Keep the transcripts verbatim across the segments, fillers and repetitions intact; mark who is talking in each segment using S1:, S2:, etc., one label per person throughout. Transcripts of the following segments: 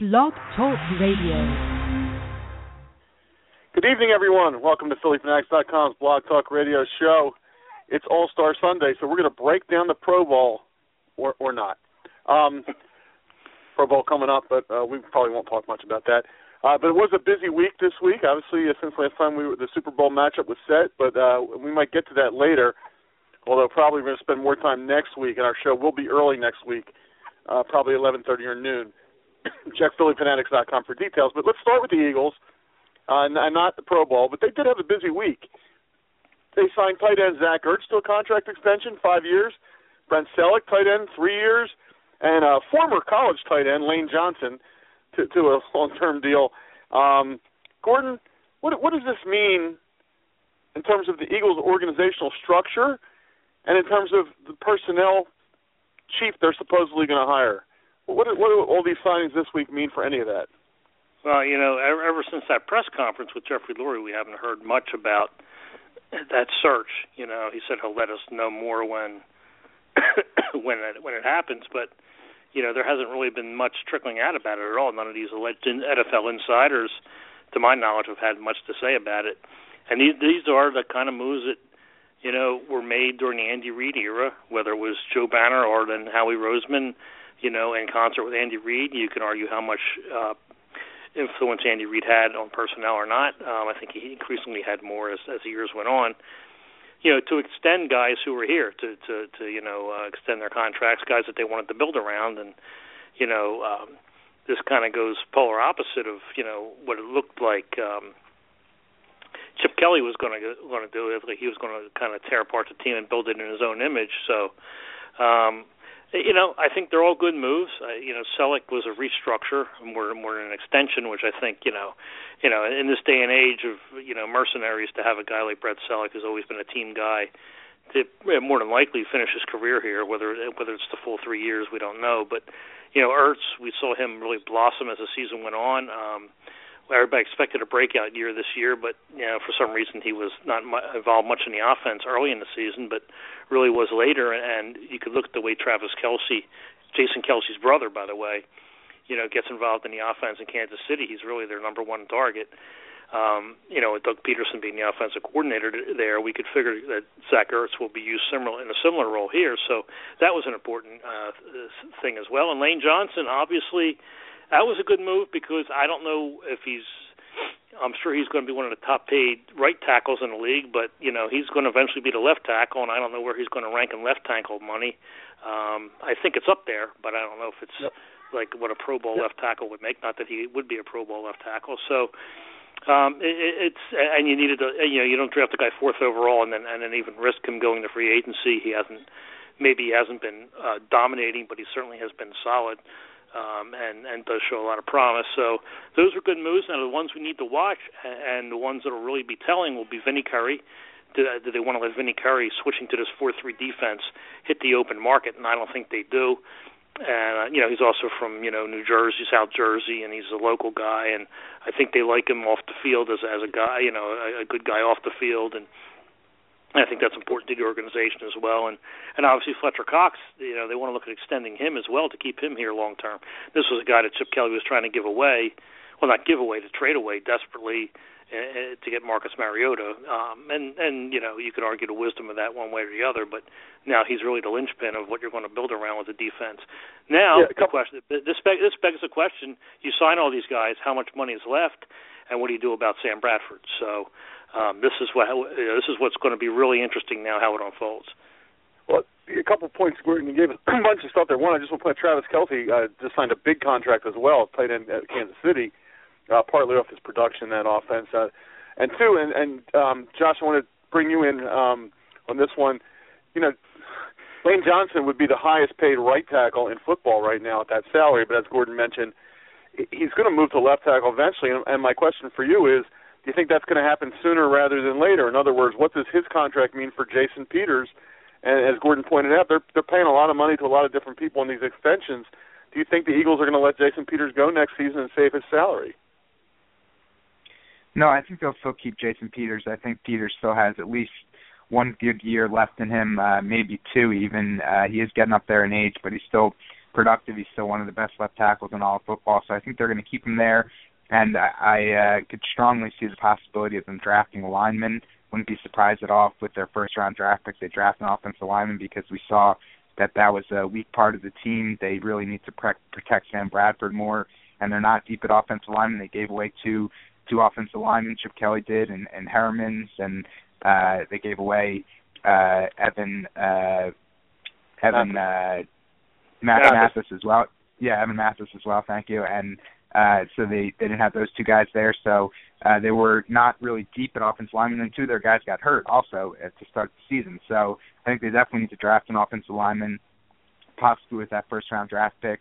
S1: Blog Talk Radio.
S2: Good evening, everyone. Welcome to Philly Fanatics dot com's Blog Talk Radio show. It's All-Star Sunday, so we're going to break down the Pro Bowl, or or not. Um, Pro Bowl coming up, but uh, we probably won't talk much about that. Uh, but it was a busy week this week. Obviously, uh, since last time we were, the Super Bowl matchup was set, but uh, we might get to that later, although probably we're going to spend more time next week, and our show will be early next week, uh, probably eleven thirty or noon. Check Philly Fanatics dot com for details. But let's start with the Eagles, uh, and not the Pro Bowl, but they did have a busy week. They signed tight end Zach Ertz to a contract extension, five years. Brent Selleck, tight end, three years. And uh, former college tight end Lane Johnson to, to a long-term deal. Um, Gordon, what, what does this mean in terms of the Eagles' organizational structure and in terms of the personnel chief they're supposedly going to hire? What do, what do all these signings this week mean for any of that?
S3: Well, you know, ever, ever since that press conference with Jeffrey Lurie, we haven't heard much about that search. You know, he said he'll let us know more when when it, when it happens, but you know, there hasn't really been much trickling out about it at all. None of these alleged N F L insiders, to my knowledge, have had much to say about it. And these, these are the kind of moves that, you know, were made during the Andy Reid era, whether it was Joe Banner or then Howie Roseman, you know, in concert with Andy Reid. You can argue how much uh, influence Andy Reid had on personnel or not. Um, I think he increasingly had more as, as the years went on. You know, to extend guys who were here, to, to, to you know, uh, extend their contracts, guys that they wanted to build around. And, you know, um, this kind of goes polar opposite of, you know, what it looked like um, Chip Kelly was going to going to do. He was going to kind of tear apart the team and build it in his own image. So, um, you know, I think they're all good moves. Uh, you know, Selleck was a restructure, more more an extension, which I think, you know, you know, in this day and age of, you know, mercenaries, to have a guy like Brett Selleck, who's always been a team guy, to more than likely finish his career here. Whether whether it's the full three years, we don't know. But, you know, Ertz, we saw him really blossom as the season went on. Um, everybody expected a breakout year this year, but, you know, for some reason he was not mu- involved much in the offense early in the season, but really was later. And you could look at the way Travis Kelce, Jason Kelce's brother, by the way, you know, gets involved in the offense in Kansas City. He's really their number one target. Um, you know, with Doug Peterson being the offensive coordinator there, we could figure that Zach Ertz will be used similar in a similar role here. So that was an important uh, thing as well. And Lane Johnson, obviously, that was a good move because I don't know if he's – I'm sure he's going to be one of the top-paid right tackles in the league, but, you know, he's going to eventually be the left tackle, and I don't know where he's going to rank in left tackle money. Um, I think it's up there, but I don't know if it's yep. like what a Pro Bowl yep. left tackle would make, not that he would be a Pro Bowl left tackle. So um, it, it's – and you needed to – you know, you don't draft a guy fourth overall and then, and then even risk him going to free agency. He hasn't – maybe he hasn't been uh, dominating, but he certainly has been solid. Um, and, and does show a lot of promise. So those are good moves. Now, the ones we need to watch and the ones that will really be telling will be Vinny Curry. Do, do they want to let Vinny Curry, switching to this four three defense, hit the open market? And I don't think they do. And, uh, you know, he's also from, you know, New Jersey, South Jersey, and he's a local guy. And I think they like him off the field as, as a guy, you know, a, a good guy off the field. And I think that's important to the organization as well. And, and obviously Fletcher Cox, you know, they want to look at extending him as well to keep him here long term. This was a guy that Chip Kelly was trying to give away, well, not give away, to trade away desperately uh, to get Marcus Mariota. Um, and, and, you know, you could argue the wisdom of that one way or the other, but now he's really the linchpin of what you're going to build around with the defense. Now, yeah, the question, this, beg, this begs the question, you sign all these guys, how much money is left, and what do you do about Sam Bradford? So, Um, this is what you know, this is what's going to be really interesting now, how it unfolds.
S2: Well, a couple of points, Gordon. You gave a bunch of stuff there. One, I just want to point out Travis Kelce uh, just signed a big contract as well, tight end at Kansas City, uh, partly off his production in that offense. Uh, and two, and, and um, Josh, I want to bring you in um, on this one. You know, Lane Johnson would be the highest paid right tackle in football right now at that salary, but as Gordon mentioned, he's going to move to left tackle eventually. And, and my question for you is, do you think that's going to happen sooner rather than later? In other words, what does his contract mean for Jason Peters? And as Gordon pointed out, they're they're paying a lot of money to a lot of different people in these extensions. Do you think the Eagles are going to let Jason Peters go next season and save his salary?
S4: No, I think they'll still keep Jason Peters. I think Peters still has at least one good year left in him, uh, maybe two even. Uh, he is getting up there in age, but he's still productive. He's still one of the best left tackles in all of football, so I think they're going to keep him there. And I, I uh, could strongly see the possibility of them drafting a lineman. Wouldn't be surprised at all if with their first-round draft pick they draft an offensive lineman, because we saw that that was a weak part of the team. They really need to pre- protect Sam Bradford more, and they're not deep at offensive linemen. They gave away two two offensive linemen, Chip Kelly did, and, and Hermans, and uh, they gave away uh, Evan uh, Evan uh, Mathis. Mathis as well. Yeah, Evan Mathis as well. Thank you. And uh, so they, they didn't have those two guys there. So uh, they were not really deep at offensive linemen. And two of their guys got hurt also at to start the season. So I think they definitely need to draft an offensive lineman, possibly with that first-round draft pick.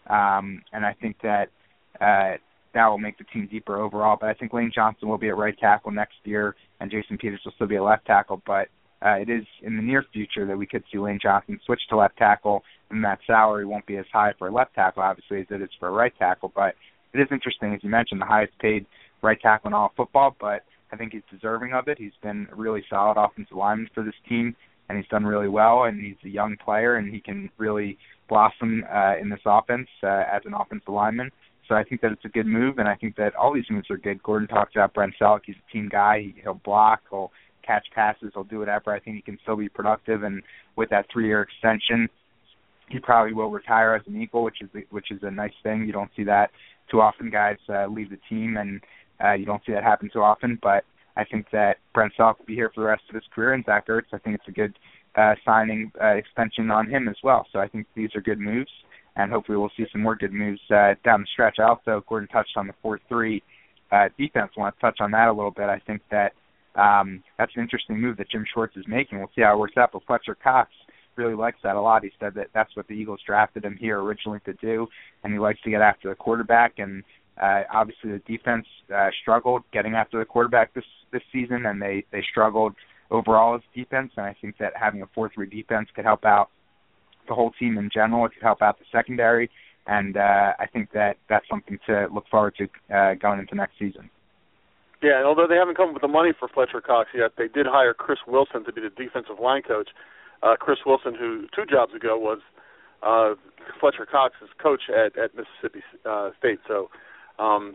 S4: Um, and I think that uh, that will make the team deeper overall. But I think Lane Johnson will be at right tackle next year, and Jason Peters will still be a left tackle. But uh, it is in the near future that we could see Lane Johnson switch to left tackle, and that salary won't be as high for a left tackle, obviously, as it is for a right tackle. But it is interesting, as you mentioned, the highest paid right tackle in all of football, but I think he's deserving of it. He's been a really solid offensive lineman for this team, and he's done really well, and he's a young player, and he can really blossom uh, in this offense uh, as an offensive lineman. So I think that it's a good move, and I think that all these moves are good. Gordon talked about Brent Selleck. He's a team guy. He, he'll block. He'll catch passes. He'll do whatever. I think he can still be productive, and with that three-year extension, he probably will retire as an Eagle, which is which is a nice thing. You don't see that too often. Guys uh, leave the team, and uh, you don't see that happen too often. But I think that Brent Selleck will be here for the rest of his career, and Zach Ertz, I think it's a good uh, signing uh, extension on him as well. So I think these are good moves, and hopefully we'll see some more good moves uh, down the stretch. I also, Gordon touched on the four three uh, defense. I want to touch on that a little bit. I think that um, that's an interesting move that Jim Schwartz is making. We'll see how it works out, but Fletcher Cox really likes that a lot. He said that that's what the Eagles drafted him here originally to do, and he likes to get after the quarterback. And uh, obviously the defense uh, struggled getting after the quarterback this this season, and they, they struggled overall as defense. And I think that having a four three defense could help out the whole team in general. It could help out the secondary, and uh, I think that that's something to look forward to uh, going into next season.
S2: Yeah, and although they haven't come up with the money for Fletcher Cox yet, they did hire Chris Wilson to be the defensive line coach. Uh, Chris Wilson, who two jobs ago was uh, Fletcher Cox's coach at, at Mississippi uh, State. So um,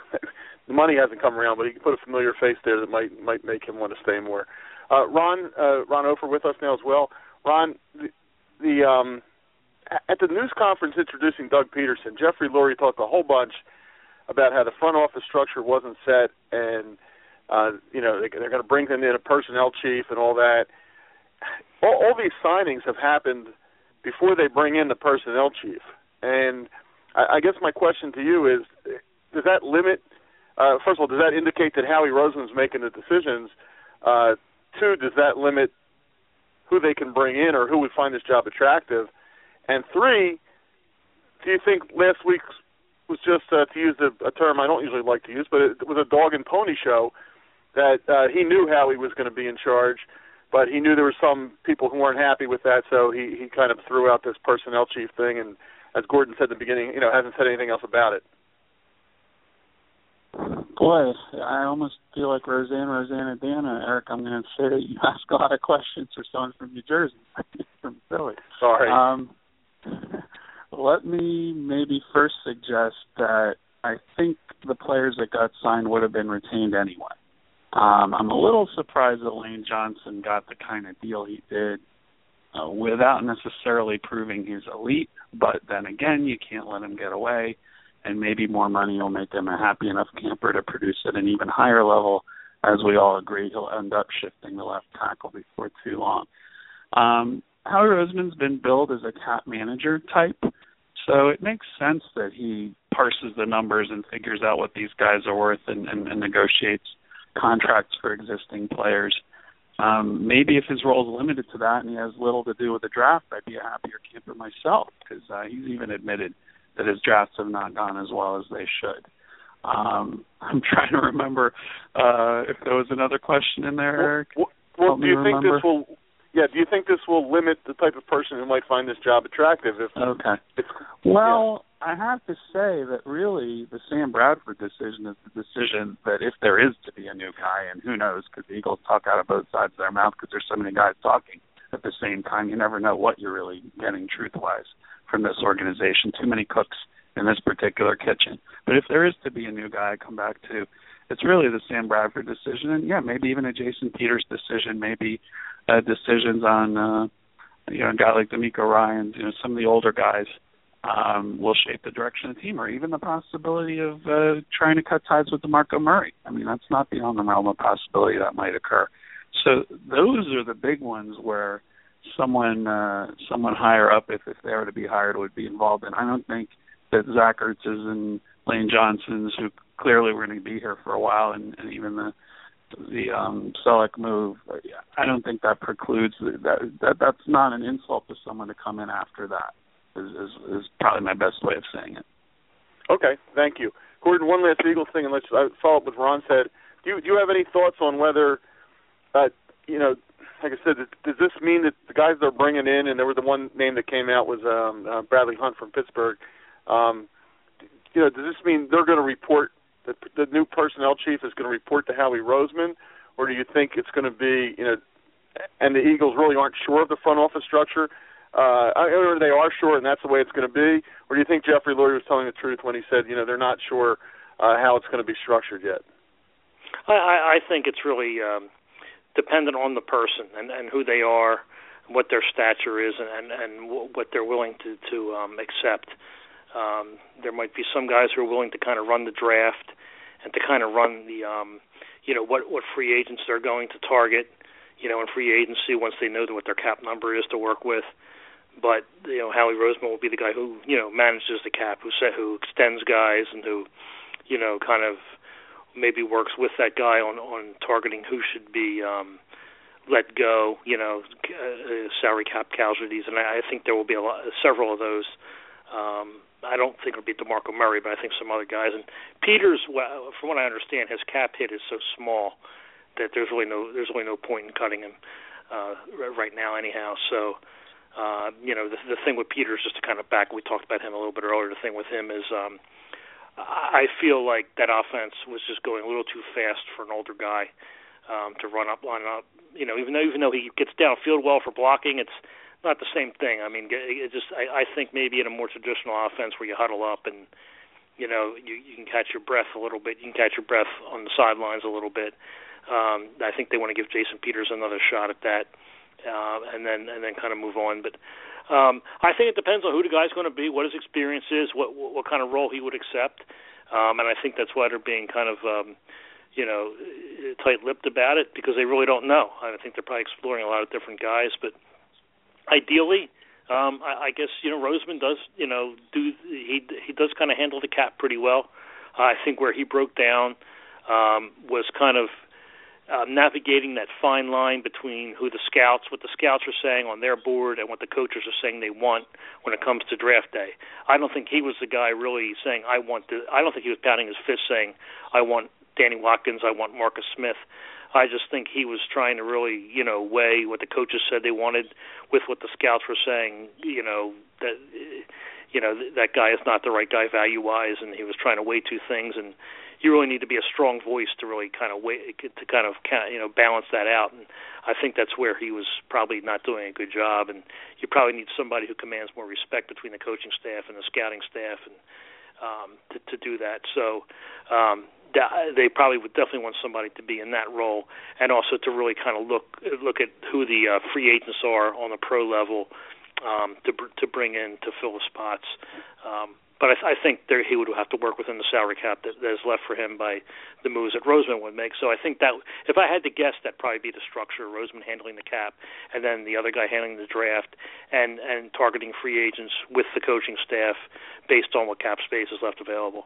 S2: the money hasn't come around, but he can put a familiar face there that might might make him want to stay more. Uh, Ron uh, Ron Ofer with us now as well. Ron, the, the um, at the news conference introducing Doug Peterson, Jeffrey Lurie talked a whole bunch about how the front office structure wasn't set, and uh, you know they, they're going to bring in a personnel chief and all that. All, all these signings have happened before they bring in the personnel chief, and I, I guess my question to you is: does that limit? Uh, first of all, does that indicate that Howie Roseman's making the decisions? Uh, two, does that limit who they can bring in or who would find this job attractive? And three, do you think last week's was just, uh, to use a, a term I don't usually like to use, but it was a dog and pony show, that uh, he knew Howie was going to be in charge, but he knew there were some people who weren't happy with that, so he, he kind of threw out this personnel chief thing, and as Gordon said at the beginning, you know, hasn't said anything else about it.
S1: Boy, I almost feel like Roseanne, Rosanna, Dana. Eric, I'm going to say that you ask a lot of questions for someone from New Jersey, from Philly.
S2: Sorry.
S1: Um, let me maybe first suggest that I think the players that got signed would have been retained anyway. Um, I'm a little surprised that Lane Johnson got the kind of deal he did uh, without necessarily proving he's elite, but then again, you can't let him get away, and maybe more money will make him a happy enough camper to produce at an even higher level. As we all agree, he'll end up shifting the left tackle before too long. Um, Howie Roseman's been billed as a cap manager type, so it makes sense that he parses the numbers and figures out what these guys are worth and, and, and negotiates contracts for existing players. Um, maybe if his role is limited to that and he has little to do with the draft, I'd be a happier camper myself, because uh, he's even admitted that his drafts have not gone as well as they should. Um, I'm trying to remember uh, if there was another question in there, Eric.
S2: Well, well do you
S1: remember.
S2: think this will? Yeah, do you think this will limit the type of person who might find this job attractive? If
S1: okay.
S2: If,
S1: well, yeah. I have to say that really the Sam Bradford decision is the decision that if there is to be a new guy, and who knows, because the Eagles talk out of both sides of their mouth because there's so many guys talking at the same time, you never know what you're really getting truth-wise from this organization. Too many cooks in this particular kitchen. But if there is to be a new guy I come back to, it's really the Sam Bradford decision, and yeah, maybe even a Jason Peters decision, maybe uh, decisions on uh, you know a guy like D'Amico Ryans, you know, some of the older guys um, will shape the direction of the team, or even the possibility of uh, trying to cut ties with DeMarco Murray. I mean, that's not beyond the realm of possibility that might occur. So those are the big ones where someone uh, someone higher up, if, if they were to be hired, would be involved in. I don't think that Zach Ertz's and Lane Johnson's, who clearly were going to be here for a while, and, and even the the um, Selleck move, I don't think that precludes that, that. That's not an insult to someone to come in after that. Is, is, is probably my best way of saying it.
S2: Okay, thank you, Gordon. One last Eagles thing, and let's uh, follow up with Ron said. Do you, do you have any thoughts on whether, uh, you know, like I said, does this mean that the guys they're bringing in, and there was the one name that came out was um, uh, Bradley Hunt from Pittsburgh. Um, you know, does this mean they're going to report? The, the new personnel chief is going to report to Howie Roseman, or do you think it's going to be, you know, and the Eagles really aren't sure of the front office structure, uh, or they are sure and that's the way it's going to be, or do you think Jeffrey Lurie was telling the truth when he said, you know, they're not sure uh, how it's going to be structured yet?
S3: I, I think it's really um, dependent on the person and, and who they are, what their stature is, and, and, and what they're willing to, to um, accept. Um, there might be some guys who are willing to kind of run the draft and to kind of run the, um, you know, what, what free agents they're going to target, you know, in free agency once they know what their cap number is to work with. But, you know, Howie Roseman will be the guy who, you know, manages the cap, who set, who extends guys and who, you know, kind of maybe works with that guy on, on targeting who should be um, let go, you know, uh, salary cap casualties. And I, I think there will be a lot, several of those. Um, I don't think it'll be DeMarco Murray, but I think some other guys. And Peters, well, from what I understand, his cap hit is so small that there's really no there's really no point in cutting him uh, right now, anyhow. So, uh, you know, the, the thing with Peters, just to kind of back, we talked about him a little bit earlier. The thing with him is, um, I feel like that offense was just going a little too fast for an older guy um, to run up, line up. You know, even though even though he gets downfield well for blocking, it's not the same thing. I mean, it just I, I think maybe in a more traditional offense where you huddle up and, you know, you, you can catch your breath a little bit. You can catch your breath on the sidelines a little bit. Um, I think they want to give Jason Peters another shot at that, uh, and then and then kind of move on. But um, I think it depends on who the guy's going to be, what his experience is, what what, what kind of role he would accept. Um, and I think that's why they're being kind of, um, you know, tight-lipped about it, because they really don't know. I think they're probably exploring a lot of different guys, but ideally, um, I, I guess you know Roseman does you know do he he does kind of handle the cap pretty well. Uh, I think where he broke down um, was kind of uh, navigating that fine line between who the scouts, what the scouts are saying on their board, and what the coaches are saying they want when it comes to draft day. I don't think he was the guy really saying I want to. I don't think he was pounding his fist saying I want Danny Watkins, I want Marcus Smith. I just think he was trying to really, you know, weigh what the coaches said they wanted with what the scouts were saying, you know, that, you know, that guy is not the right guy value-wise, and he was trying to weigh two things, and you really need to be a strong voice to really kind of weigh, to kind of, you know, balance that out, and I think that's where he was probably not doing a good job, and you probably need somebody who commands more respect between the coaching staff and the scouting staff, and um, to, to do that. So, um, they probably would definitely want somebody to be in that role, and also to really kind of look look at who the uh, free agents are on the pro level um, to to bring in to fill the spots. Um, but I, I think there, he would have to work within the salary cap that, that is left for him by the moves that Roseman would make. So I think that if I had to guess, that'd probably be the structure: Roseman handling the cap, and then the other guy handling the draft, and and targeting free agents with the coaching staff based on what cap space is left available.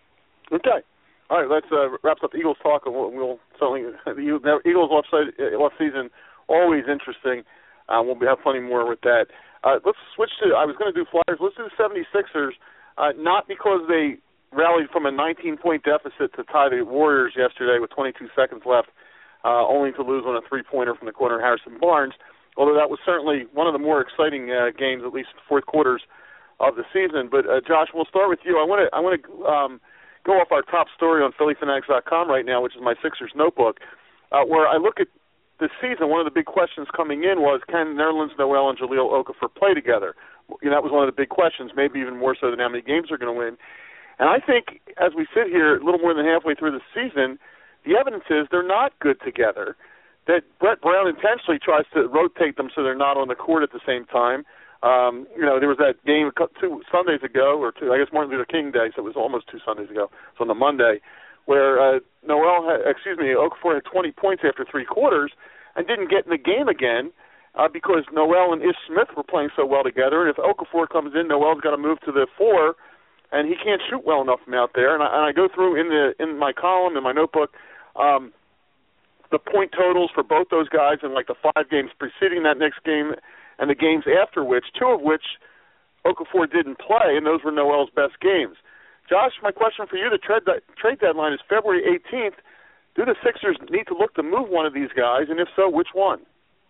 S2: Okay. All right, let's uh, wrap up the Eagles talk, and we'll, we'll certainly the Eagles offside off season always interesting. Uh, we'll have plenty more with that. Uh, let's switch to. I was going to do Flyers. Let's do the seventy-sixers. Uh, not because they rallied from a nineteen-point deficit to tie the Warriors yesterday with twenty-two seconds left, uh, only to lose on a three-pointer from the corner of Harrison Barnes. Although that was certainly one of the more exciting uh, games, at least fourth quarters of the season. But uh, Josh, we'll start with you. I want to. I want to. Um, go off our top story on Philly Fanatics dot com right now, which is my Sixers notebook, uh, where I look at this season. One of the big questions coming in was, can Nerlens Noel and Jahlil Okafor play together? you know, that was one of the big questions, maybe even more so than how many games they're going to win. And I think as we sit here a little more than halfway through the season, the evidence is they're not good together. That Brett Brown intentionally tries to rotate them so they're not on the court at the same time. Um, you know, there was that game two Sundays ago, or two, I guess Martin Luther King Day, so it was almost two Sundays ago. It's on the Monday, where uh, Noel, had, excuse me, Okafor had twenty points after three quarters and didn't get in the game again uh, because Noel and Ish Smith were playing so well together. And if Okafor comes in, Noel's got to move to the four, and he can't shoot well enough from out there. And I, and I go through in the in my column, in my notebook, um, the point totals for both those guys in like the five games preceding that next game and the games after which, two of which Okafor didn't play, and those were Noel's best games. Josh, my question for you, the trade, trade deadline is February eighteenth. Do the Sixers need to look to move one of these guys, and if so, which one?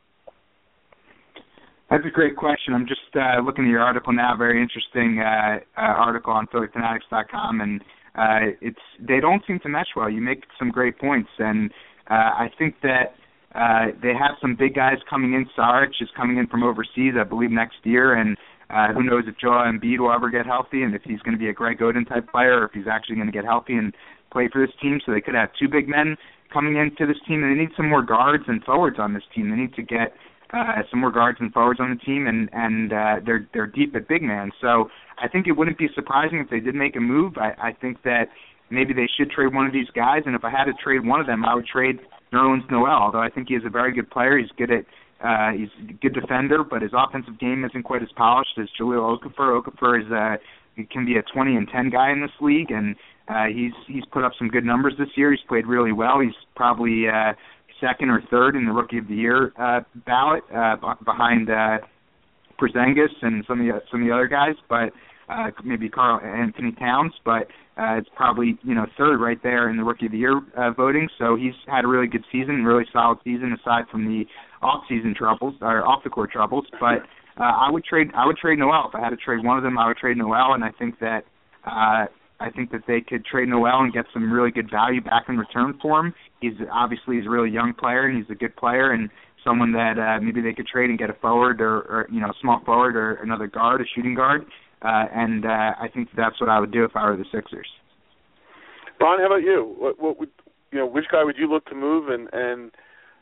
S4: That's a great question. I'm just uh, looking at your article now, very interesting uh, uh, article on Philly Fanatics dot com, and uh, it's they don't seem to mesh well. You make some great points, and uh, I think that uh, they have some big guys coming in. Saric is coming in from overseas, I believe, next year, and uh, who knows if Joel Embiid will ever get healthy and if he's going to be a Greg Oden-type player or if he's actually going to get healthy and play for this team. So they could have two big men coming into this team, and they need some more guards and forwards on this team. They need to get Uh, some more guards and forwards on the team, and and uh, they're they're deep at big man. So I think it wouldn't be surprising if they did make a move. I, I think that maybe they should trade one of these guys, and if I had to trade one of them, I would trade Nerlens Noel. Although I think he is a very good player, he's good at uh, he's a good defender, but his offensive game isn't quite as polished as Jahlil Okafor. Okafor is uh, he can be a twenty and ten guy in this league, and uh, he's he's put up some good numbers this year. He's played really well. He's probably uh, second or third in the Rookie of the Year uh, ballot uh, behind uh, Porzingis and some of the some of the other guys, but uh, maybe Karl Anthony Towns. But uh, it's probably you know third right there in the Rookie of the Year uh, voting. So he's had a really good season, really solid season aside from the off-season troubles or off-the-court troubles. But uh, I would trade I would trade Noel if I had to trade one of them. I would trade Noel, and I think that. Uh, I think that they could trade Noel and get some really good value back in return for him. He's obviously he's a really young player, and he's a good player, and someone that uh, maybe they could trade and get a forward or, or you know, a small forward or another guard, a shooting guard. Uh, and uh, I think that's what I would do if I were the Sixers.
S2: Ron, how about you? What, what would you know? Which guy would you look to move? And and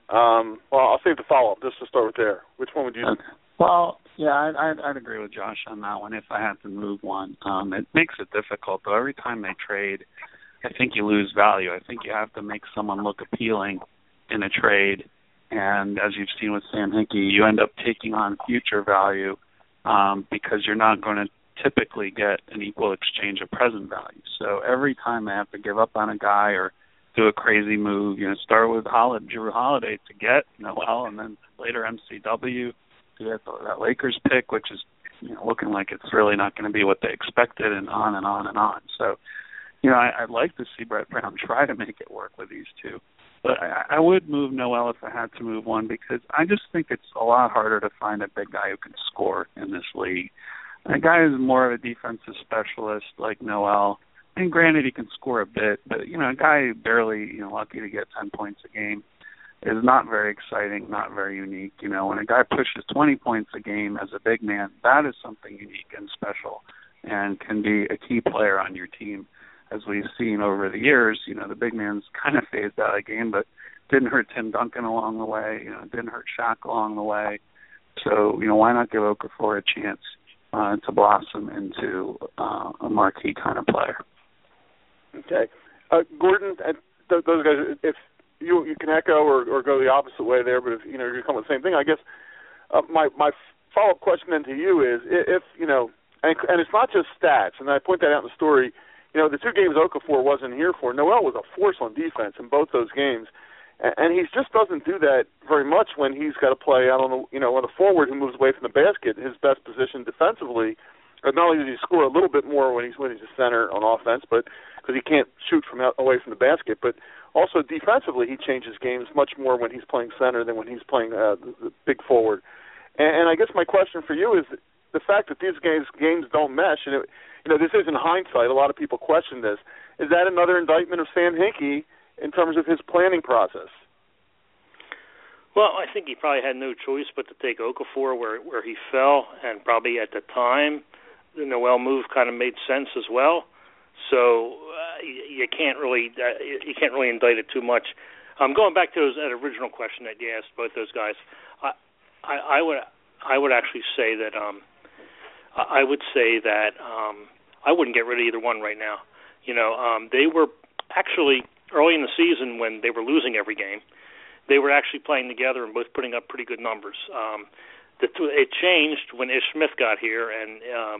S2: um, well, I'll save the follow up just to start with there. Which one would you?
S1: Okay. Well, yeah, I'd, I'd, I'd agree with Josh on that one if I had to move one. Um, it makes it difficult, though. Every time they trade, I think you lose value. I think you have to make someone look appealing in a trade. And as you've seen with Sam Hinkie, you end up taking on future value um, because you're not going to typically get an equal exchange of present value. So every time they have to give up on a guy or do a crazy move, you know, start with Holiday, Drew Holiday to get Noel, and then later M C W. You have that Lakers pick, which is you know, looking like it's really not going to be what they expected, and on and on and on. So, you know, I, I'd like to see Brett Brown try to make it work with these two. But I, I would move Noel if I had to move one because I just think it's a lot harder to find a big guy who can score in this league. A guy who's more of a defensive specialist like Noel, and granted he can score a bit, but, you know, a guy barely, you know, lucky to get ten points a game is not very exciting, not very unique. You know, when a guy pushes twenty points a game as a big man, that is something unique and special and can be a key player on your team. As we've seen over the years, you know, the big man's kind of phased out of the game, but didn't hurt Tim Duncan along the way, you know, didn't hurt Shaq along the way. So, you know, why not give Okafor a chance uh, to blossom into uh, a marquee kind of player?
S2: Okay. Uh, Gordon, uh, th- those guys, if You you can echo or, or go the opposite way there, but if you know you're coming with the same thing, I guess uh, my my follow up question then to you is if you know, and, and it's not just stats, and I point that out in the story. You know, the two games Okafor wasn't here for, Noel was a force on defense in both those games, and, and he just doesn't do that very much when he's got to play out on the you know on the forward who moves away from the basket, his best position defensively. Not only does he score a little bit more when he's when he's a center on offense, but because he can't shoot from out, away from the basket, but also defensively he changes games much more when he's playing center than when he's playing uh, the, the big forward. And, and I guess my question for you is the fact that these games games don't mesh, and it, you know this is in hindsight. A lot of people question this. Is that another indictment of Sam Hinkie in terms of his planning process?
S3: Well, I think he probably had no choice but to take Okafor where where he fell, and probably at the time the Noel move kind of made sense as well. So uh, you, you can't really uh, you can't really indict it too much. Um, going back to those, that original question that you asked both those guys, I, I, I would I would actually say that um, I would say that um, I wouldn't get rid of either one right now. You know, um, they were actually early in the season when they were losing every game. They were actually playing together and both putting up pretty good numbers. Um, the, it changed when Ish Smith got here, and um,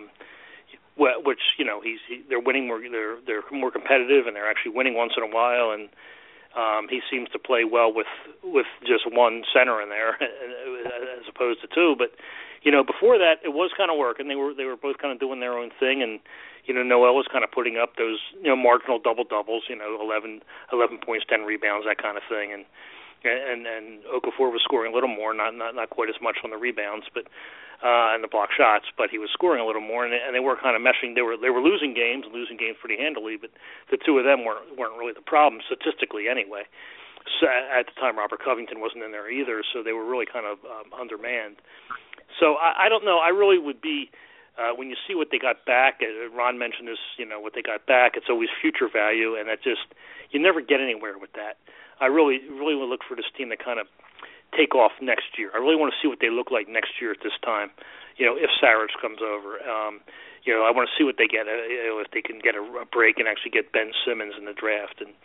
S3: which you know he's he, they're winning more, they're they're more competitive, and they're actually winning once in a while. And um, he seems to play well with with just one center in there as opposed to two. But you know before that it was kind of working. They were they were both kind of doing their own thing, and you know Noel was kind of putting up those you know marginal double doubles, you know eleven, eleven points, ten rebounds, that kind of thing, and. And and Okafor was scoring a little more, not not not quite as much on the rebounds, but uh, and the block shots, but he was scoring a little more, and, and they were kind of meshing. They were they were losing games, losing games pretty handily, but the two of them weren't weren't really the problem statistically anyway. So at the time, Robert Covington wasn't in there either, so they were really kind of um, undermanned. So I, I don't know. I really would be uh, when you see what they got back. Uh, Ron mentioned this, you know, what they got back. It's always future value, and that just you never get anywhere with that. I really, really want to look for this team to kind of take off next year. I really want to see what they look like next year at this time. You know, if Saric comes over, um, you know, I want to see what they get. Uh, you know, if they can get a, a break and actually get Ben Simmons in the draft, and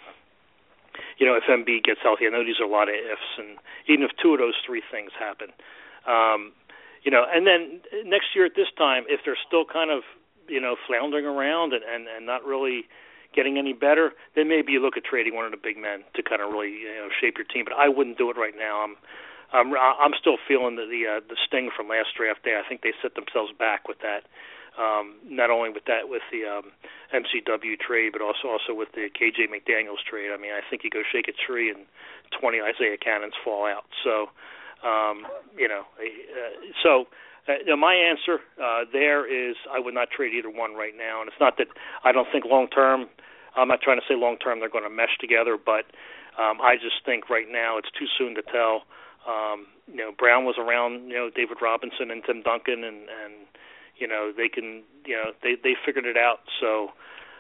S3: you know, if Embiid gets healthy. I know these are a lot of ifs, and even if two of those three things happen, um, you know, and then next year at this time, if they're still kind of, you know, floundering around and, and, and not really getting any better, then maybe you look at trading one of the big men to kind of really you know shape your team. But I wouldn't do it right now. I'm I'm I'm still feeling the the, uh, the sting from last draft day. I think they set themselves back with that. Um, not only with that with the um, M C W trade, but also also with the K J McDaniels trade. I mean, I think you go shake a tree and twenty Isaiah Cannons fall out. So um, you know, uh, so. Uh, you know, my answer uh, there is I would not trade either one right now, and it's not that I don't think long term. I'm not trying to say long term they're going to mesh together, but um, I just think right now it's too soon to tell. Um, you know, Brown was around, you know, David Robinson and Tim Duncan, and, and you know they can, you know, they they figured it out. So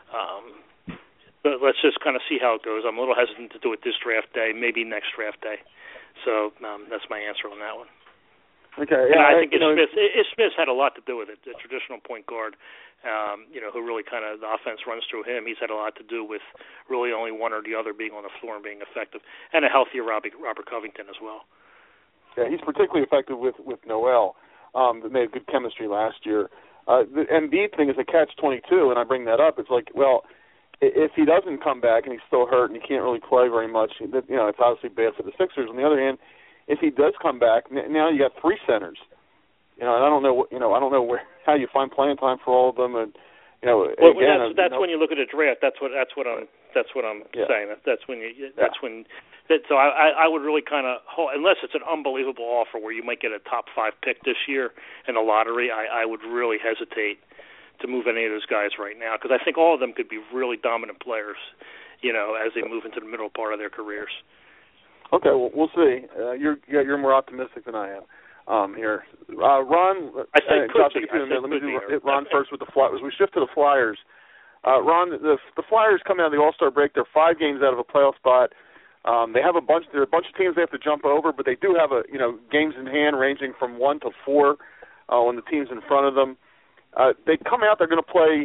S3: um, but let's just kind of see how it goes. I'm a little hesitant to do it this draft day, maybe next draft day. So um, that's my answer on that one.
S2: Okay,
S3: yeah, and I, I think
S2: you know,
S3: Smith, Smith had a lot to do with it. The traditional point guard, um, you know, who really kind of the offense runs through him. He's had a lot to do with really only one or the other being on the floor and being effective, and a healthier Robbie, Robert Covington as well.
S2: Yeah, he's particularly effective with with Noel. Um, that made good chemistry last year. Uh, the Embiid thing is a catch twenty-two, and I bring that up. It's like, well, if he doesn't come back and he's still hurt and he can't really play very much, you know, it's obviously bad for the Sixers. On the other hand, if he does come back, now you got three centers. You know, and I don't know, you know, I don't know where how you find playing time for all of them, and you know,
S3: well,
S2: again,
S3: that's, that's
S2: you know,
S3: when you look at a draft. That's what that's what I'm that's what I'm
S2: yeah.
S3: saying. That's when you that's yeah. when. That, so I I would really kind of unless it's an unbelievable offer where you might get a top five pick this year in the lottery, I, I would really hesitate to move any of those guys right now because I think all of them could be really dominant players, you know, as they move into the middle part of their careers.
S2: Okay, well, we'll see. Uh, you're you're more optimistic than I am um, here. Uh, Ron,
S3: I said
S2: uh,
S3: could
S2: Josh,
S3: be.
S2: I Let me do
S3: be.
S2: Ron first with the Flyers. We shift to the Flyers. Uh, Ron, the the Flyers coming out of the All-Star break. They're five games out of a playoff spot. Um, they have a bunch. There are a bunch of teams they have to jump over, but they do have a you know games in hand ranging from one to four uh, on the teams in front of them. Uh, they come out. They're going to play,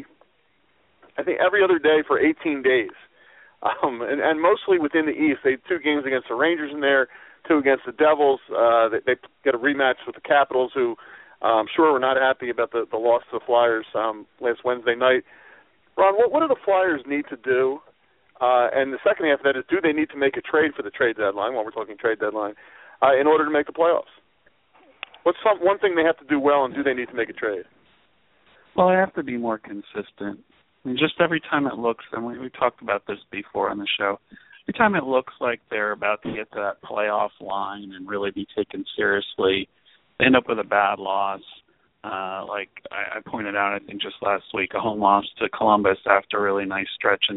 S2: I think, every other day for eighteen days. Um, and, and mostly within the East. They had two games against the Rangers in there, two against the Devils. Uh, they, they get a rematch with the Capitals, who uh, I'm sure were not happy about the, the loss to the Flyers um, last Wednesday night. Ron, what, what do the Flyers need to do? Uh, and the second half of that is, do they need to make a trade for the trade deadline, while we're talking trade deadline, uh, in order to make the playoffs? What's some, one thing they have to do well, and do they need to make a trade?
S1: Well, they have to be more consistent. I mean, just every time it looks, and we, we talked about this before on the show, every time it looks like they're about to get to that playoff line and really be taken seriously, they end up with a bad loss. Uh, like I, I pointed out, I think just last week, a home loss to Columbus after a really nice stretch in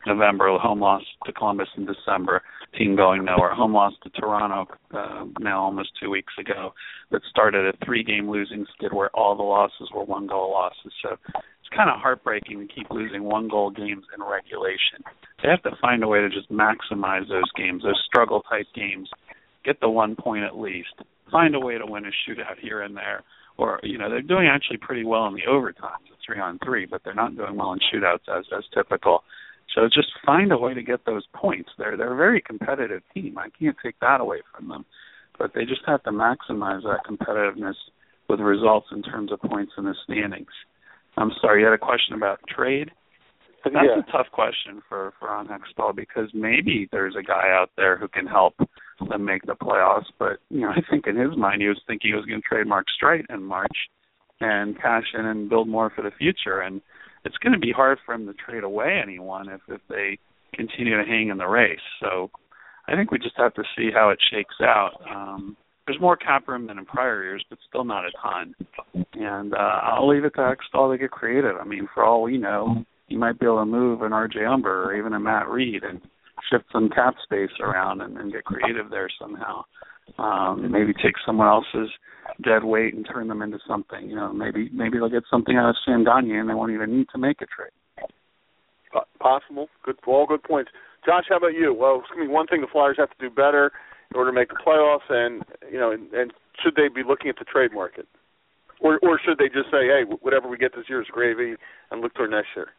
S1: November, a home loss to Columbus in December, team going nowhere. Home loss to Toronto uh, now almost two weeks ago that started a three-game losing skid where all the losses were one-goal losses. So it's kind of heartbreaking to keep losing one-goal games in regulation. They have to find a way to just maximize those games, those struggle-type games, get the one point at least, find a way to win a shootout here and there. Or, you know, they're doing actually pretty well in the overtime, the three-on-three, but they're not doing well in shootouts as as typical. So just find a way to get those points. They're they're a very competitive team. I can't take that away from them. But they just have to maximize that competitiveness with results in terms of points in the standings. I'm sorry, you had a question about trade? That's yeah. a tough question for, for Ron Hextall because maybe there's a guy out there who can help them make the playoffs. But, you know, I think in his mind he was thinking he was going to trade Mark Streit in March and cash in and build more for the future. And it's going to be hard for him to trade away anyone if, if they continue to hang in the race. So I think we just have to see how it shakes out. Um, there's more cap room than in prior years, but still not a ton. And uh, I'll leave it to Hextall to get creative. I mean, for all we know, he might be able to move an R J Umber or even a Matt Reed and shift some cap space around and, and get creative there somehow. Um, maybe take someone else's dead weight and turn them into something. You know, maybe maybe they'll get something out of Sam Gagner and they won't even need to make a trade.
S2: Possible. Good, all good points. Josh, how about you? Well, it's going to be one thing the Flyers have to do better in order to make the playoffs, and you know, and, and should they be looking at the trade market, or or should they just say, hey, whatever we get this year is gravy, and look toward next year?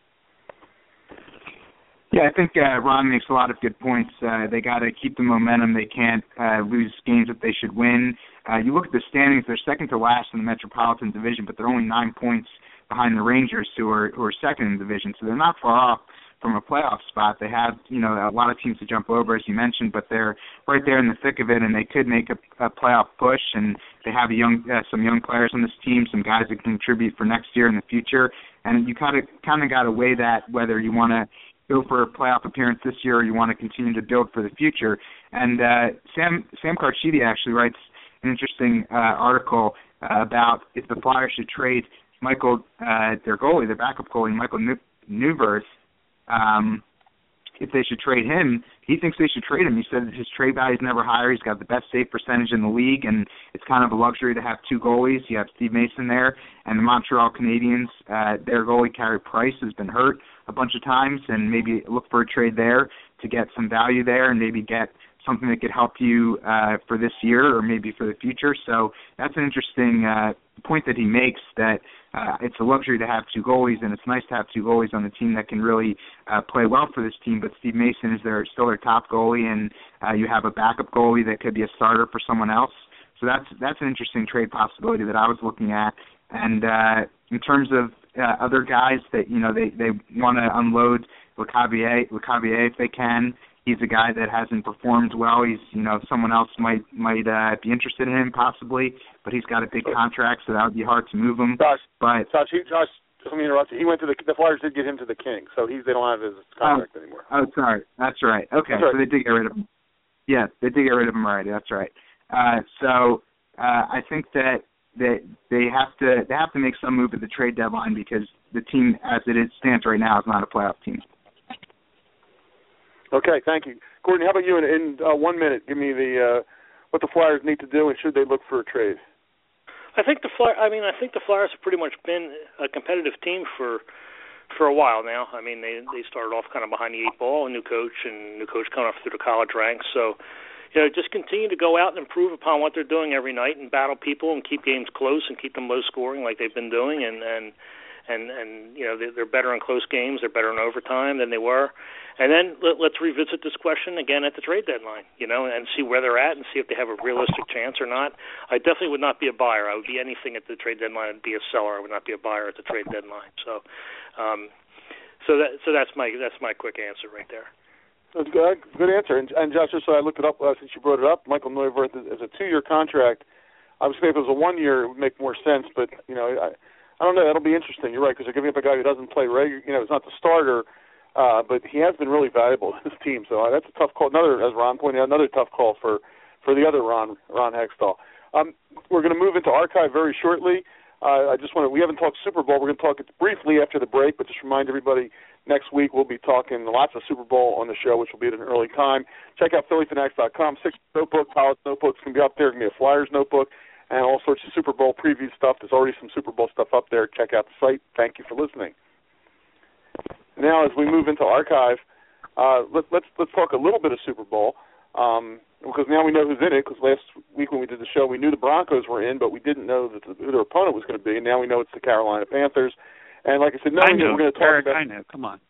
S4: Yeah, I think uh, Ron makes a lot of good points. Uh, they got to keep the momentum. They can't uh, lose games that they should win. Uh, you look at the standings; they're second to last in the Metropolitan Division, but they're only nine points behind the Rangers, who are who are second in the division. So they're not far off from a playoff spot. They have, you know, a lot of teams to jump over, as you mentioned, but they're right there in the thick of it, and they could make a, a playoff push. And they have a young, uh, some young players on this team, some guys that can contribute for next year in the future. And you kind of kind of got to weigh that whether you want to go for a playoff appearance this year or you want to continue to build for the future. And uh, Sam Sam Carchidi actually writes an interesting uh, article uh, about if the Flyers should trade Michael, uh, their goalie, their backup goalie, Michael Neuvirth, um, if they should trade him. He thinks they should trade him. He said his trade value is never higher. He's got the best save percentage in the league, and it's kind of a luxury to have two goalies. You have Steve Mason there, and the Montreal Canadiens, uh, their goalie, Carey Price, has been hurt a bunch of times, and maybe look for a trade there to get some value there and maybe get something that could help you uh, for this year or maybe for the future. So that's an interesting uh, point that he makes, that uh, it's a luxury to have two goalies, and it's nice to have two goalies on the team that can really uh, play well for this team. But Steve Mason is their, still their top goalie, and uh, you have a backup goalie that could be a starter for someone else. So that's that's an interesting trade possibility that I was looking at. And uh, in terms of uh, other guys that, you know, they, they want to unload Lecavalier, Lecavalier if they can. He's a guy that hasn't performed well. He's, you know, someone else might might uh, be interested in him possibly, but he's got a big contract, so that would be hard to move him.
S2: Josh,
S4: but
S2: Josh, he, Josh, let me interrupt you. He went to the the Flyers did get him to the Kings, so he's they don't have his contract
S4: oh,
S2: anymore.
S4: Oh, sorry, that's right. Okay,
S2: that's right.
S4: So they did get rid of him. Yeah, they did get rid of him already. That's right. Uh, so uh, I think that that they have to they have to make some move at the trade deadline because the team as it is, stands right now is not a playoff team.
S2: Okay, thank you, Courtney. How about you? In, in uh, one minute, give me the uh, what the Flyers need to do, and should they look for a trade?
S3: I think the Fly- I mean, I think the Flyers have pretty much been a competitive team for for a while now. I mean, they they started off kind of behind the eight ball, a new coach, and new coach coming off through the college ranks. So, you know, just continue to go out and improve upon what they're doing every night, and battle people, and keep games close, and keep them low scoring like they've been doing, and and. And, and you know, they're better in close games. They're better in overtime than they were. And then let, let's revisit this question again at the trade deadline, you know, and see where they're at and see if they have a realistic chance or not. I definitely would not be a buyer. I would be anything at the trade deadline. I'd be a seller. I would not be a buyer at the trade deadline. So um, so that so that's my that's my quick answer right there.
S2: That's good. Good answer. And, and Josh, just so I looked it up uh, since you brought it up, Michael Neuvirth is, is a two-year contract. Obviously, if it was a one-year, it would make more sense. But, you know, I, I don't know. That'll be interesting. You're right, because they're giving up a guy who doesn't play regular. You know, he's not the starter, uh, but he has been really valuable to this team. So uh, that's a tough call. Another, as Ron pointed out, another tough call for, for the other Ron, Ron Hextall. Um, we're going to move into archive very shortly. Uh, I just want to. We haven't talked Super Bowl. We're going to talk it briefly after the break, but just remind everybody Next week we'll be talking lots of Super Bowl on the show, which will be at an early time. Check out Philly Fanatics dot com. Six notebook, college notebooks can be up there. There's going to be a Flyers notebook and all sorts of Super Bowl preview stuff. There's already some Super Bowl stuff up there. Check out the site. Thank you for listening. Now, as we move into archive, uh, let, let's let's talk a little bit of Super Bowl. Um, because now we know who's in it, because last week when we did the show, we knew the Broncos were in, but we didn't know that the, who their opponent was going to be, and now we know it's the Carolina Panthers. And like I said, no,
S1: I knew.
S2: we're going to talk
S1: Eric,
S2: about...
S1: I knew. Come on.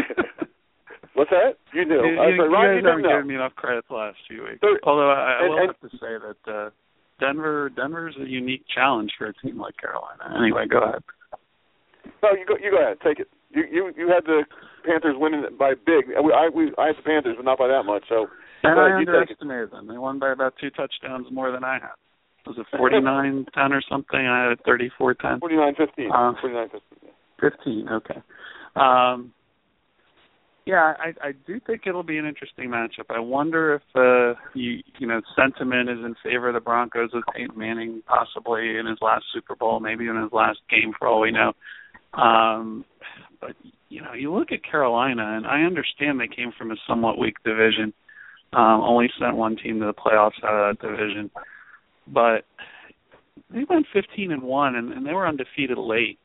S2: What's that? You knew.
S1: You,
S2: I
S1: you,
S2: said,
S1: you
S2: Ron,
S1: guys
S2: you
S1: haven't
S2: know.
S1: given me enough credit the last few weeks.
S2: So,
S1: Although I, I
S2: and,
S1: will
S2: and,
S1: have to say that uh, Denver Denver's a unique challenge for a team like Carolina. Anyway, go ahead.
S2: No, you go. You go ahead. Take it. You you you had the Panthers winning by big. I I, we, I had the Panthers, but not by that much. So.
S1: And
S2: ahead,
S1: I underestimated them. They won by about two touchdowns more than I had. Was it forty-nine ten or something? I had thirty-four ten.
S2: forty-nine fifteen.
S1: Uh,
S2: forty-nine fifteen.
S1: fifteen, okay. Um, yeah, I, I do think it'll be an interesting matchup. I wonder if, uh, you, you know, sentiment is in favor of the Broncos with Peyton Manning possibly in his last Super Bowl, maybe in his last game for all we know. Um, but, you know, you look at Carolina, and I understand they came from a somewhat weak division. Um, only sent one team to the playoffs out of that division, but they went fifteen and one, and, and they were undefeated late.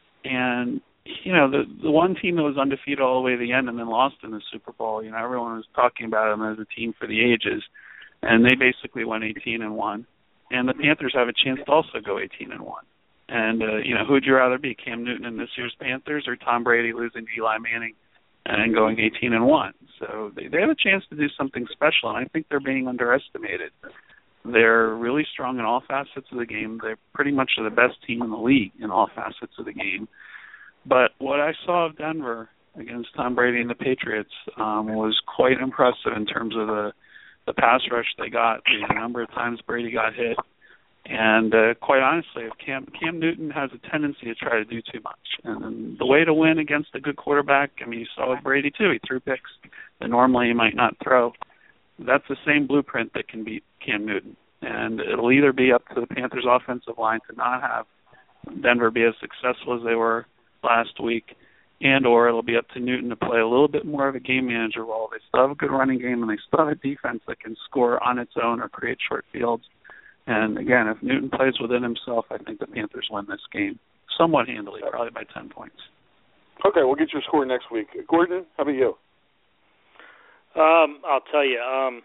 S1: And you know, the the one team that was undefeated all the way to the end and then lost in the Super Bowl, you know, everyone was talking about them as a team for the ages, and they basically went eighteen and one. And the Panthers have a chance to also go eighteen and one. And uh, you know, who would you rather be, Cam Newton in this year's Panthers or Tom Brady losing to Eli Manning and going eighteen and one? So they, they have a chance to do something special, and I think they're being underestimated. They're really strong in all facets of the game. They're pretty much the best team in the league in all facets of the game. But what I saw of Denver against Tom Brady and the Patriots um, was quite impressive in terms of the, the pass rush they got, the number of times Brady got hit. And uh, quite honestly, if Cam, Cam Newton has a tendency to try to do too much. And the way to win against a good quarterback, I mean, you saw with Brady too. He threw picks that normally he might not throw. That's the same blueprint that can beat Cam Newton. And it'll either be up to the Panthers' offensive line to not have Denver be as successful as they were last week, and or it'll be up to Newton to play a little bit more of a game manager role. They still have a good running game, and they still have a defense that can score on its own or create short fields. And again, if Newton plays within himself, I think the Panthers win this game somewhat handily, probably by ten points. Okay,
S2: we'll get your score next week. Gordon, how about you?
S3: Um, I'll tell you. Um,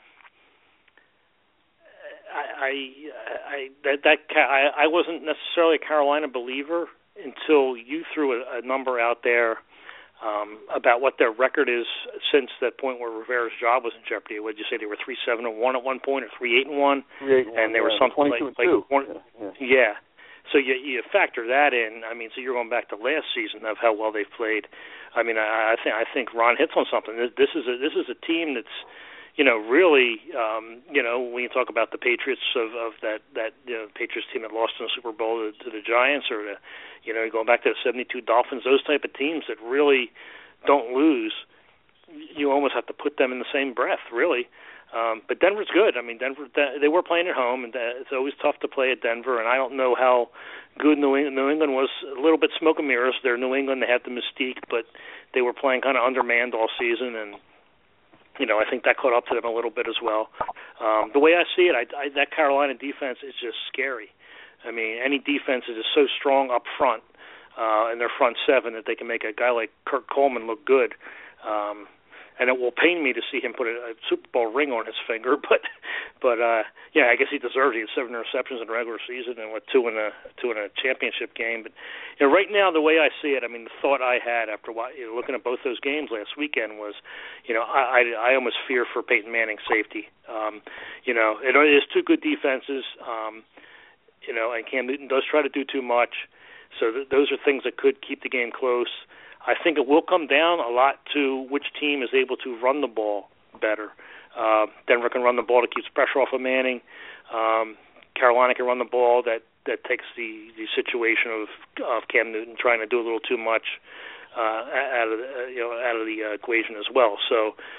S3: I, I, I that that I, I wasn't necessarily a Carolina believer until you threw a, a number out there um, about what their record is since that point where Rivera's job was in jeopardy. What did you say? They were three seven and one at one point, or three eight and one,
S2: three eight and,
S3: and they
S2: yeah,
S3: were something like,
S2: and
S3: like
S2: two.
S3: one,
S2: yeah, yeah.
S3: yeah. So you you factor that in. I mean, so you're going back to last season of how well they've played. I mean, I, I think I think Ron hits on something. This, this is a this is a team that's, you know, really, um, you know, when you talk about the Patriots of, of that that you know, Patriots team that lost in the Super Bowl to, to the Giants, or the, you know, going back to the seventy-two Dolphins, those type of teams that really don't lose, you almost have to put them in the same breath, really. Um, but Denver's good. I mean, Denver, they were playing at home, and it's always tough to play at Denver. And I don't know how good New England, New England was. A little bit smoke and mirrors. They're New England. They had the mystique, but they were playing kind of undermanned all season, and you know, I think that caught up to them a little bit as well. Um, the way I see it, I, I, that Carolina defense is just scary. I mean, any defense is just so strong up front uh, in their front seven that they can make a guy like Kurt Coleman look good. Um, and it will pain me to see him put a, a Super Bowl ring on his finger, but, but uh, yeah, I guess he deserves it. He had seven receptions in the regular season and what two in a two in a championship game. But you know, right now, the way I see it, I mean, the thought I had after you know, looking at both those games last weekend was, you know, I I, I almost fear for Peyton Manning's safety. Um, you know, it is two good defenses. Um, you know, and Cam Newton does try to do too much, so th- those are things that could keep the game close. I think it will come down a lot to which team is able to run the ball better. Uh, Denver can run the ball that keeps pressure off of Manning. Um, Carolina can run the ball that, that takes the, the situation of, of Cam Newton trying to do a little too much uh, out of the, uh, you know out of the uh, equation as well. So,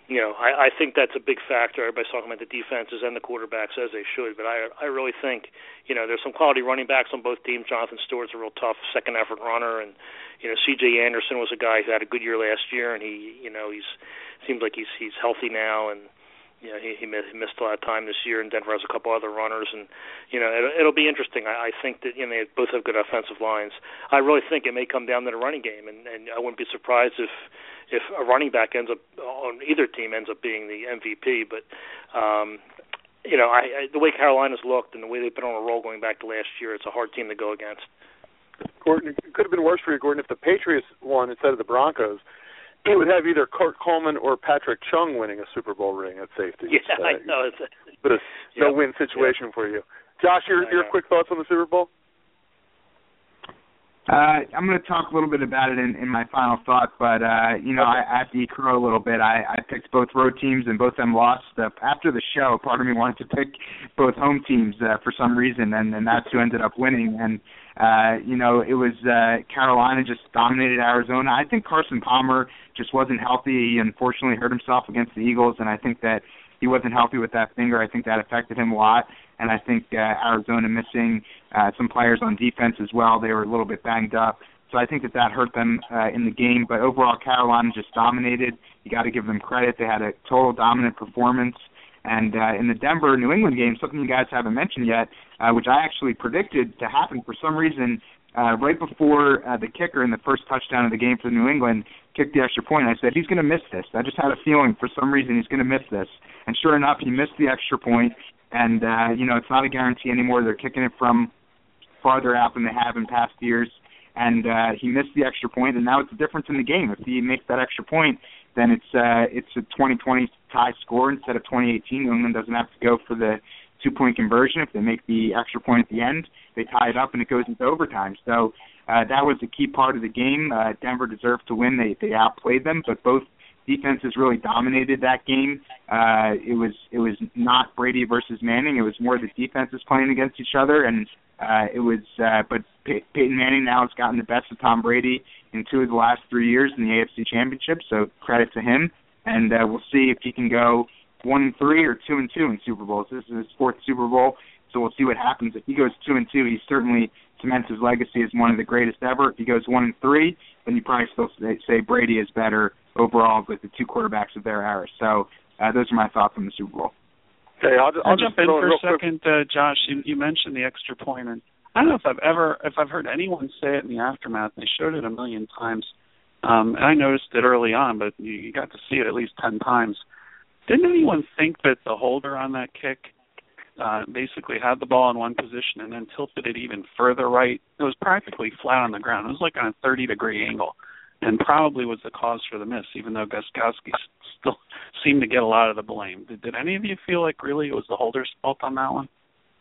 S3: you know, I, I think that's a big factor. Everybody's talking about the defenses and the quarterbacks, as they should, but I I really think, you know, there's some quality running backs on both teams. Jonathan Stewart's a real tough second effort runner, and you know, C J Anderson was a guy who had a good year last year, and he, you know, he's seems like he's he's healthy now, and you know, he he missed, he missed a lot of time this year. And Denver has a couple other runners, and you know, it, it'll be interesting. I, I think that you know they both have good offensive lines. I really think it may come down to the running game, and, and I wouldn't be surprised if. if a running back ends up on either team ends up being the M V P. But um, you know, I, I, the way Carolina's looked and the way they've been on a roll going back to last year, it's a hard team to go against.
S2: Gordon, it could have been worse for you, Gordon, if the Patriots won instead of the Broncos. It would have either Kurt Coleman or Patrick Chung winning a Super Bowl ring at safety.
S3: Yeah, uh, I know. It's a,
S2: but a
S3: yep,
S2: no-win situation
S3: yep.
S2: for you. Josh, your your quick thoughts on the Super Bowl?
S4: Uh, I'm going to talk a little bit about it in, in my final thought, but, uh, you know, I, I have to eat crow a little bit. I, I picked both road teams, and both of them lost. Uh, after the show, part of me wanted to pick both home teams uh, for some reason, and, and that's who ended up winning. And, uh, you know, it was uh, Carolina just dominated Arizona. I think Carson Palmer just wasn't healthy. He unfortunately hurt himself against the Eagles, and I think that he wasn't healthy with that finger. I think that affected him a lot. And I think uh, Arizona missing uh, some players on defense as well. They were a little bit banged up. So I think that that hurt them uh, in the game. But overall, Carolina just dominated. You got to give them credit. They had a total dominant performance. And uh, in the Denver-New England game, something you guys haven't mentioned yet, uh, which I actually predicted to happen for some reason, uh, right before uh, the kicker in the first touchdown of the game for New England kicked the extra point, I said, he's going to miss this. I just had a feeling for some reason he's going to miss this. And sure enough, he missed the extra point. And, uh, you know, it's not a guarantee anymore. They're kicking it from farther out than they have in past years. And uh, he missed the extra point, and now it's a difference in the game. If he makes that extra point, then it's uh, it's a twenty twenty tie score instead of twenty eighteen. New England doesn't have to go for the two-point conversion. If they make the extra point at the end, they tie it up, and it goes into overtime. So uh, that was a key part of the game. Uh, Denver deserved to win. They they outplayed them, but both defenses really dominated that game. Uh, it was it was not Brady versus Manning. It was more the defenses playing against each other, and uh, it was. Uh, but Pey- Peyton Manning now has gotten the best of Tom Brady in two of the last three years in the A F C Championship. So credit to him, and uh, we'll see if he can go one and three or two and two in Super Bowls. This is his fourth Super Bowl, so we'll see what happens. If he goes two and two, he certainly cements his legacy as one of the greatest ever. If he goes one and three, then you probably still say, say Brady is better overall with the two quarterbacks of their era. So uh, those are my thoughts on the Super Bowl.
S2: Okay, I'll, I'll,
S1: I'll jump in for a second, uh, Josh. You, you mentioned the extra point, and I don't know if I've ever if I've heard anyone say it in the aftermath. They showed it a million times, um, and I noticed it early on, but you, you got to see it at least ten times. Didn't anyone think that the holder on that kick uh, basically had the ball in one position and then tilted it even further right? It was practically flat on the ground. It was like on a thirty-degree angle, and probably was the cause for the miss, even though Gostkowski still seemed to get a lot of the blame. Did, did any of you feel like really it was the holder's fault on that one?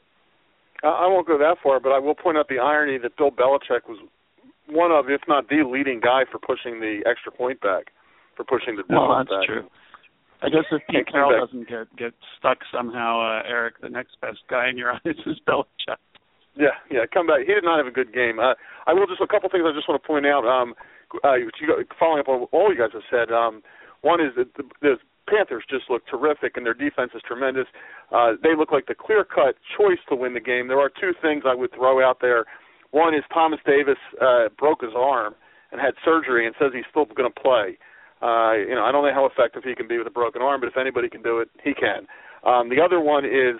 S2: I won't go that far, but I will point out the irony that Bill Belichick was one of, if not the leading guy for pushing the extra point back, for pushing the distance
S1: well, that's
S2: back.
S1: true. I guess if Pete Carroll doesn't get get stuck somehow, uh, Eric, the next best guy in your eyes is Belichick. Yeah,
S2: yeah, come back. He did not have a good game. Uh, I will just a couple things I just want to point out. Um, uh, you, following up on what all you guys have said, um, one is that the, the Panthers just look terrific, and their defense is tremendous. Uh, they look like the clear-cut choice to win the game. There are two things I would throw out there. One is Thomas Davis uh, broke his arm and had surgery and says he's still going to play. Uh, you know, I don't know how effective he can be with a broken arm, but if anybody can do it, he can. Um, the other one is,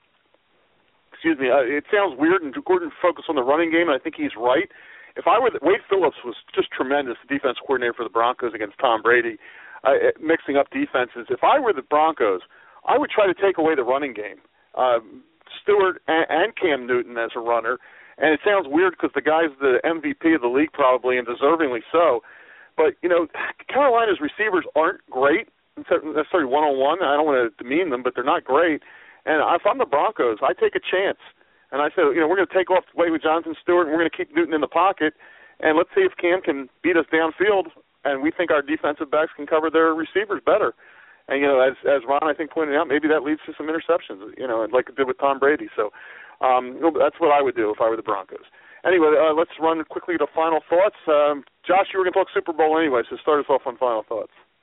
S2: excuse me, uh, it sounds weird, and Gordon focused on the running game, and I think he's right. If I were the, Wade Phillips was just tremendous, the defense coordinator for the Broncos against Tom Brady, uh, mixing up defenses. If I were the Broncos, I would try to take away the running game. Uh, Stewart and, and Cam Newton as a runner, and it sounds weird because the guy's the M V P of the league probably, and deservingly so. But, you know, Carolina's receivers aren't great, necessarily one-on-one. I don't want to demean them, but they're not great. And if I'm the Broncos, I take a chance. And I said, you know, we're going to take off away with Jonathan Stewart, and we're going to keep Newton in the pocket, and let's see if Cam can beat us downfield, and we think our defensive backs can cover their receivers better. And, you know, as as Ron, I think, pointed out, maybe that leads to some interceptions, you know, like it did with Tom Brady. So um, that's what I would do if I were the Broncos. Anyway, uh, let's run quickly to final thoughts. Um, Josh, you were going to talk Super Bowl anyway, so start us off on final thoughts.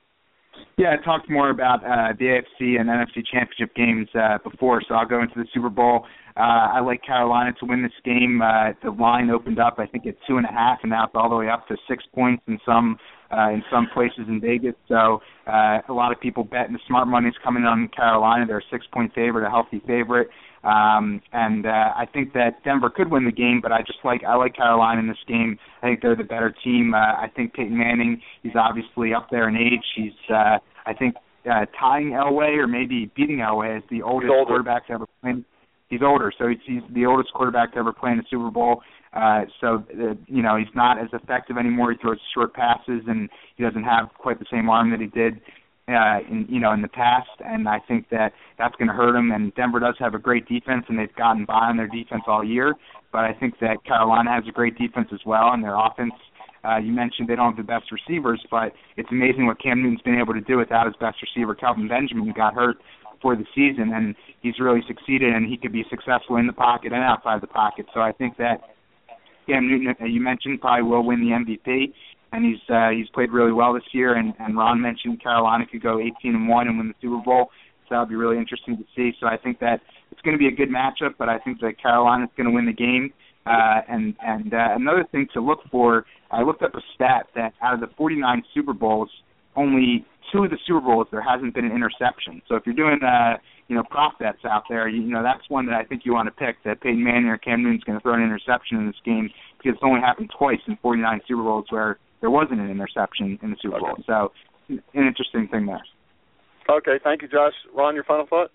S4: Yeah, I talked more about uh, the A F C and N F C championship games uh, before, so I'll go into the Super Bowl. Uh, I like Carolina to win this game. Uh, the line opened up, I think, at two and a half, and now it's all the way up to six points in some uh, in some places in Vegas. So uh, a lot of people betting the smart money's coming on Carolina. They're a six-point favorite, a healthy favorite. Um, and uh, I think that Denver could win the game, but I just like I like Carolina in this game. I think they're the better team. Uh, I think Peyton Manning, he's obviously up there in age. He's uh, I think uh, tying Elway or maybe beating Elway as the oldest quarterback to ever play. He's older, so he's, he's the oldest quarterback to ever play in the Super Bowl. Uh, so uh, you know he's not as effective anymore. He throws short passes, and he doesn't have quite the same arm that he did. Uh, in, you know, in the past, and I think that that's going to hurt them. And Denver does have a great defense, and they've gotten by on their defense all year. But I think that Carolina has a great defense as well, and their offense. Uh, you mentioned they don't have the best receivers, but it's amazing what Cam Newton's been able to do without his best receiver, Kelvin Benjamin, who got hurt for the season, and he's really succeeded, and he could be successful in the pocket and outside the pocket. So I think that Cam Newton, you mentioned, probably will win the M V P. And he's uh, he's played really well this year. And, and Ron mentioned Carolina could go eighteen and one and win the Super Bowl. So that'll be really interesting to see. So I think that it's going to be a good matchup, but I think that Carolina's going to win the game. Uh, and and uh, another thing to look for, I looked up a stat that out of the forty-nine Super Bowls, only two of the Super Bowls there hasn't been an interception. So if you're doing uh, you know prop bets out there, you, you know that's one that I think you want to pick. That Peyton Manning or Cam Newton's going to throw an interception in this game because it's only happened twice in forty-nine Super Bowls where there wasn't an interception in the Super Bowl. Okay. So, an interesting thing there.
S2: Okay, thank you, Josh. Ron, your final thought?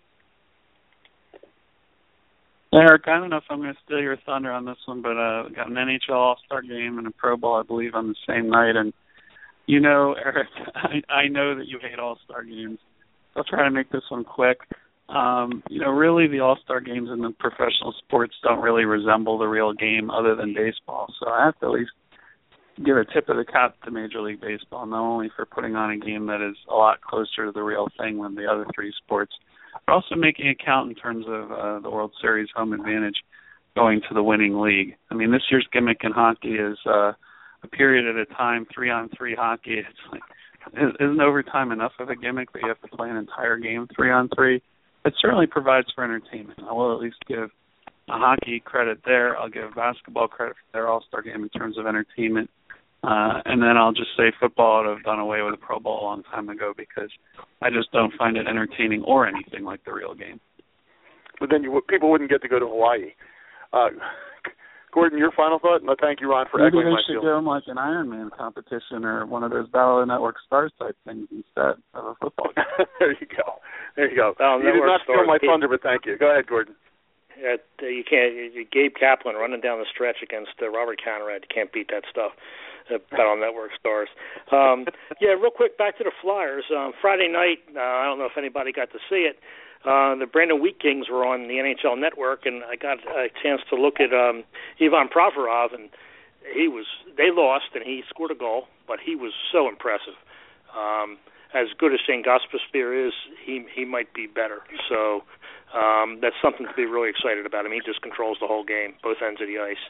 S1: Eric, I don't know if I'm going to steal your thunder on this one, but uh, got an N H L All-Star game and a Pro Bowl, I believe, on the same night. And, you know, Eric, I, I know that you hate All-Star games. I'll try to make this one quick. Um, you know, really the All-Star games in the professional sports don't really resemble the real game other than baseball. So I have to at least give a tip of the cap to Major League Baseball, not only for putting on a game that is a lot closer to the real thing than the other three sports, but also making it count in terms of uh, the World Series home advantage going to the winning league. I mean, this year's gimmick in hockey is uh, a period at a time, three-on-three hockey. It's like, isn't overtime enough of a gimmick that you have to play an entire game three-on-three? It certainly provides for entertainment. I will at least give a hockey credit there. I'll give basketball credit for their All-Star game in terms of entertainment. Uh, and then I'll just say football would have done away with the Pro Bowl a long time ago because I just don't find it entertaining or anything like the real game.
S2: But then you, people wouldn't get to go to Hawaii. Uh, Gordon, your final thought? No, thank you, Ron, for
S1: Maybe
S2: echoing my
S1: they should
S2: feelings.
S1: go in like an Ironman competition or one of those Battle of the Network Stars type things instead of a football game.
S2: There you go. There you go.
S3: Battle
S2: you did not steal my thunder, but thank you. Go ahead, Gordon.
S3: Uh, you can't. You, Gabe Kaplan running down the stretch against uh, Robert Conrad. You can't beat that stuff. Uh, Battle Network Stars. Um, yeah, real quick, back to the Flyers. Um, Friday night, uh, I don't know if anybody got to see it. Uh, the Brandon Wheat Kings were on the N H L Network, and I got a chance to look at um, Ivan Provorov, and he was. They lost, and he scored a goal, but he was so impressive. Um, as good as Shane Gostisbehere is, he he might be better. So um, that's something to be really excited about. I mean, he just controls the whole game, both ends of the ice.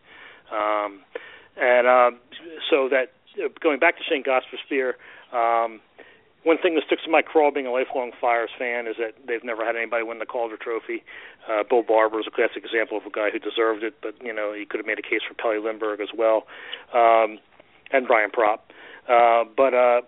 S3: Um, and uh, so that uh, going back to Shane Gostisbehere, um, one thing that sticks in my craw being a lifelong Flyers fan is that they've never had anybody win the Calder Trophy. Uh, Bill Barber is a classic example of a guy who deserved it, but, you know, he could have made a case for Pelle Lindbergh as well, um, and Brian Propp. Uh, but uh,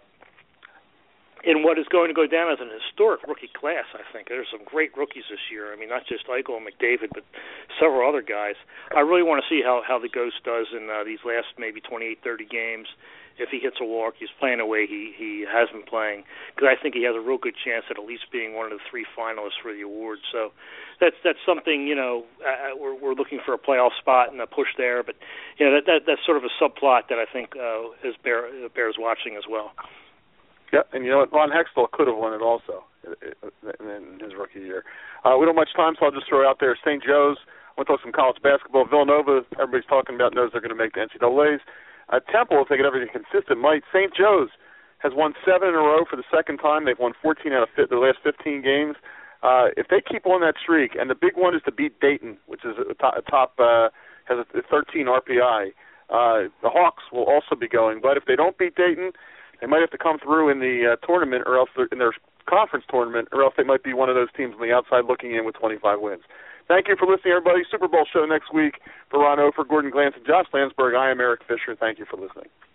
S3: in what is going to go down as an historic rookie class, I think. There's some great rookies this year. I mean, not just Eichel and McDavid, but several other guys. I really want to see how, how the Ghost does in uh, these last maybe twenty-eight, thirty games. If he hits a walk, he's playing the way he, he has been playing, because I think he has a real good chance at at least being one of the three finalists for the award. So that's that's something, you know, uh, we're, we're looking for a playoff spot and a push there. But, you know, that, that that's sort of a subplot that I think uh, is bear, bears watching as well.
S2: Yeah, and you know what? Ron Hextall could have won it also in his rookie year. Uh, we don't have much time, so I'll just throw out there Saint Joe's. I want to talk some college basketball. Villanova, everybody's talking about, knows they're going to make the N C double A's. Uh, Temple, if they get everything consistent, might. Saint Joe's has won seven in a row for the second time. They've won fourteen out of their last fifteen games. Uh, if they keep on that streak, and the big one is to beat Dayton, which is a top, a top uh, has a thirteen R P I, uh, the Hawks will also be going. But if they don't beat Dayton, They might have to come through in the uh, tournament, or else in their conference tournament, or else they might be one of those teams on the outside looking in with twenty-five wins. Thank you for listening, everybody. Super Bowl show next week. For Ron Ofer, Gordon Glantz, and Josh Landsberg, I am Eric Fisher. Thank you for listening.